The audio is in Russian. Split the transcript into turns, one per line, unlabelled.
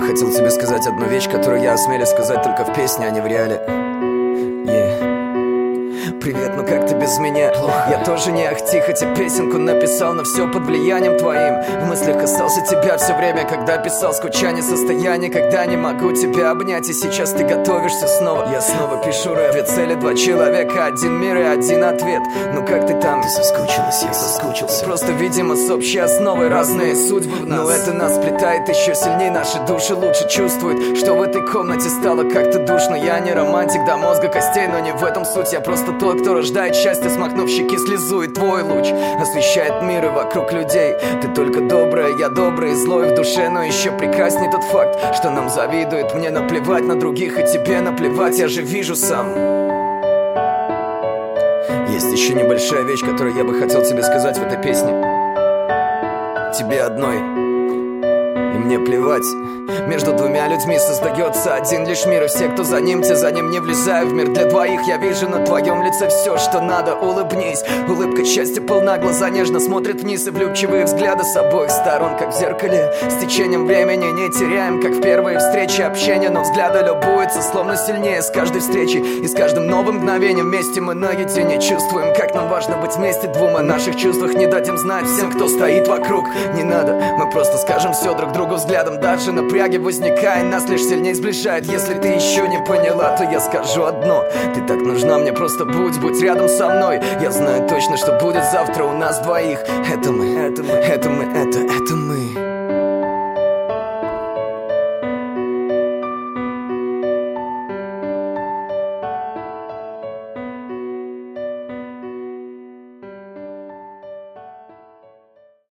хотел тебе сказать одну вещь, которую я осмелюсь сказать только в песне, а не в реале. Привет, ну как ты без меня? Плохо. Я тоже не ахти, хотя песенку написал, но все под влиянием твоим. В мыслях касался тебя все время, когда писал. Скучание, состояние, когда не могу тебя обнять. И сейчас ты готовишься снова. Я снова пишу рэп. Две цели, два человека, один мир и один ответ. Ну как ты там? Ты соскучилась, я соскучился. Просто, видимо, с общей основой разные судьбы в нас. Но это нас сплетает еще сильнее, наши души лучше чувствуют, что в этой комнате стало как-то душно. Я не романтик до мозга костей, но не в этом суть. Я просто тот, кто рождает счастье, смахнув щеки слезу. И твой луч освещает мир и вокруг людей. Ты только добрая, я добрый и злой в душе. Но еще прекрасней тот факт, что нам завидуют. Мне наплевать на других, и тебе наплевать, я же вижу сам. Есть еще небольшая вещь, которую я бы хотел тебе сказать в этой песне. Тебе одной, и мне плевать. Между двумя людьми создается один лишь мир. И все, кто за ним, те за ним, не влезаю в мир для двоих. Я вижу на твоем лице все, что надо. Улыбнись, улыбка счастья полна. Глаза нежно смотрят вниз, и влюбчивые взгляды с обоих сторон, как в зеркале. С течением времени не теряем, как в первые встречи общения. Но взгляды любуются, словно сильнее с каждой встречи. И с каждым новым мгновением вместе мы наедине чувствуем, как нам важно быть вместе двум. О наших чувствах не дадим знать всем, кто стоит вокруг. Не надо, мы просто скажем все друг другу взглядом. Даже напряги возникая, нас лишь сильнее сближает. Если ты еще не поняла, то я скажу одно: ты так нужна мне, просто будь рядом со мной. Я знаю точно, что будет завтра у нас двоих. Это мы, это мы, это мы, это мы.